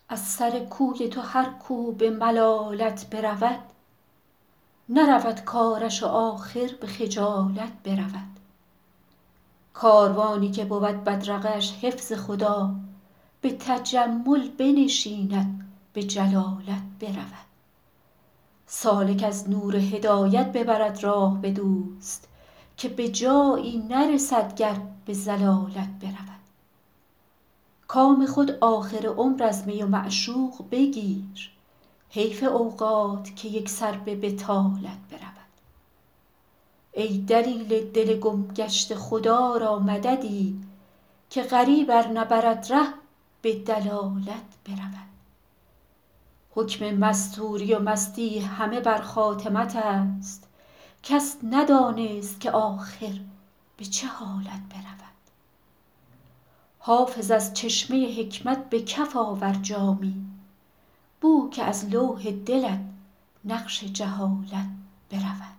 از سر کوی تو هر کو به ملالت برود، نرود کارش و آخر به خجالت برود. کاروانی که بود بدرقه‌اش حفظ خدا، به تجمل بنشیند به جلالت برود. سالک از نور هدایت ببرد راه به دوست، که به جایی نرسد گر به ضلالت برود. کام خود آخر عمر از می و معشوق بگیر، حیف اوقات که یک سر به بطالت برود. ای دلیل دل گم گشته خدا را مددی، که غریب ار نبرد ره به دلالت برود. حکم مستوری و مستی همه بر خاتمت است، کس ندانست که آخر به چه حالت برود. حافظ از چشمه حکمت به کف آور جامی، بو که از لوح دلت نقش جهالت برود.